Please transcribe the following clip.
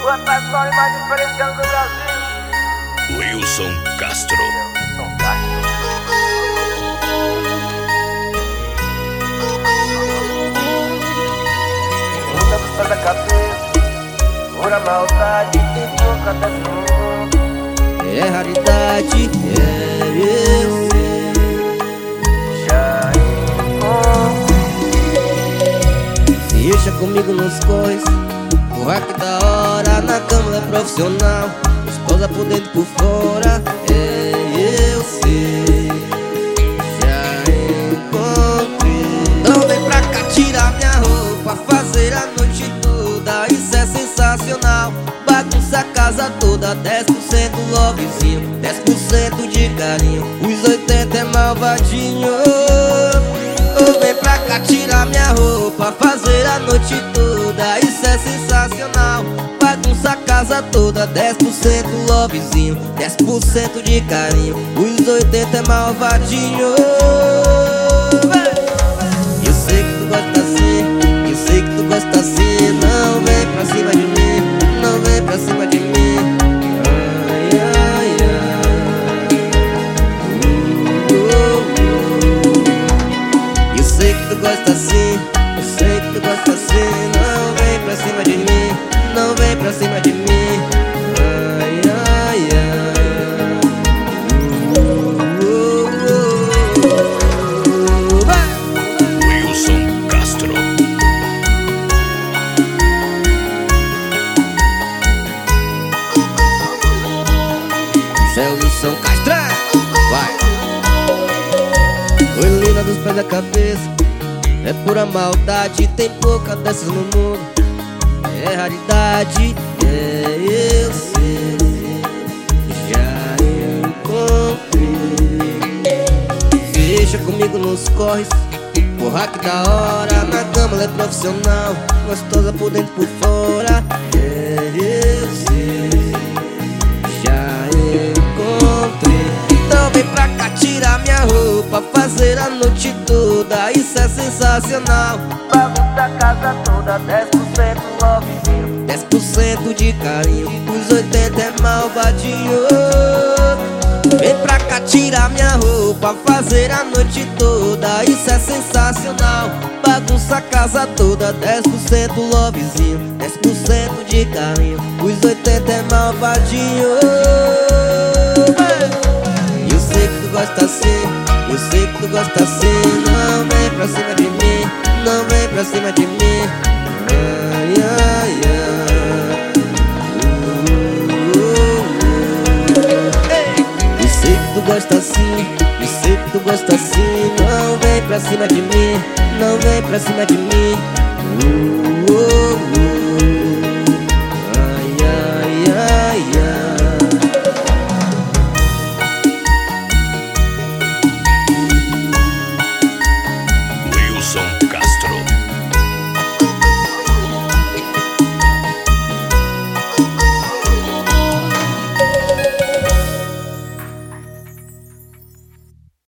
Sua pessoal mais diferenciada do Brasil. Wilson Castro. Muita dos pés da cabeça, pura maldade, tem pouca desse mundo. É raridade, é eu sei. Já encontrei. Deixa comigo nos corres, porra que da hora. Na cama é profissional, esposa por dentro e por fora. É eu sei. Já encontrei. Então vem pra cá tirar minha roupa, fazer a noite toda. Isso é sensacional. Bagunça a casa toda, 10% lovezinho, 10% de carinho. Os 80 é malvadinho. Oh, vem pra cá tirar minha roupa, fazer a noite toda. Isso é sensacional. Bagunça a casa toda, 10% lovezinho, 10% de carinho. Os 80 é malvadinho. Eu sei que tu gosta assim, eu sei que tu gosta assim. Não vem pra cima de mim, não vem pra cima de mim. Ai, ai, ai. Eu sei que tu gosta assim, eu sei que tu gosta assim. Não vem pra cima de mim, não vem pra cima de mim. Ai, ai, ai. Vai! Wilson Castro. Zé Wilson Castro, vai! Oi, linda dos pés da cabeça, é pura maldade, tem pouca dessas no mundo. É raridade, é eu sei. Já encontrei. Deixa comigo nos corres, porra que da hora. Na cama ela é profissional, gostosa por dentro e por fora. É eu sei. Já encontrei. Então vem pra cá tirar minha roupa, fazer a noite toda. Isso é sensacional. Bagunça a casa toda, 10% lovezinho, 10% de carinho. Os 80 é malvadinho. Vem pra cá tirar minha roupa, fazer a noite toda. Isso é sensacional. Bagunça a casa toda, 10% lovezinho, 10% de carinho. Os 80 é malvadinho. Eu sei que tu gosta assim, eu sei que tu gosta assim. Não vem pra cima de mim, não vem pra cima de mim. Ai, ai, ai. Eu sei que tu gosta assim, eu sei que tu gosta assim. Não vem pra cima de mim, não vem pra cima de mim.